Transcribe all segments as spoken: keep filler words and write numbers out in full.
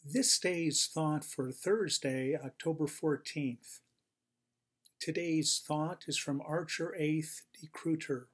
This day's thought for Thursday, October fourteenth. Today's thought is from Archer Eighth de Kruiter.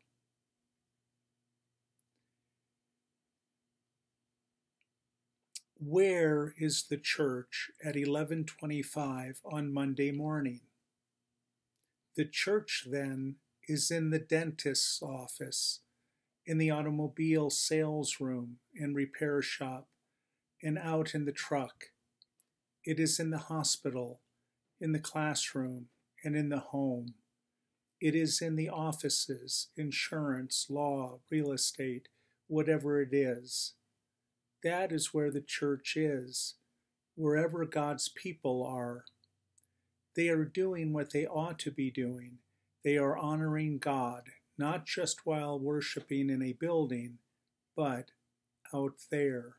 Where is the church at eleven twenty-five on Monday morning? The church, then, is in the dentist's office, in the automobile sales room and repair shop, and out in the truck. It is in the hospital, in the classroom, and in the home. It is in the offices, insurance, law, real estate, whatever it is. That is where the church is, wherever God's people are. They are doing what they ought to be doing. They are honoring God, not just while worshiping in a building, but out there.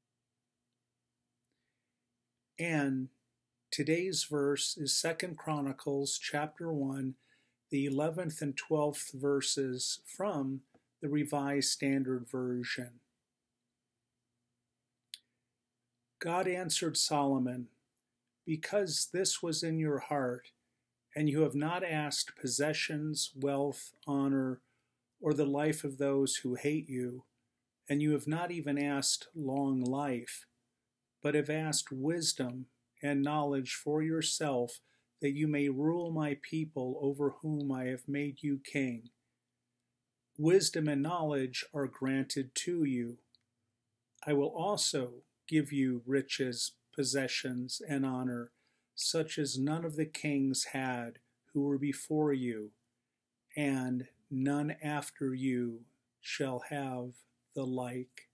And today's verse is Second Chronicles chapter one, the eleventh and twelfth verses from the Revised Standard Version. God answered Solomon, "Because this was in your heart, and you have not asked possessions, wealth, honor, or the life of those who hate you, and you have not even asked long life, but have asked wisdom and knowledge for yourself, that you may rule my people over whom I have made you king. Wisdom and knowledge are granted to you. I will also give you riches, possessions, and honor, such as none of the kings had who were before you, and none after you shall have the like."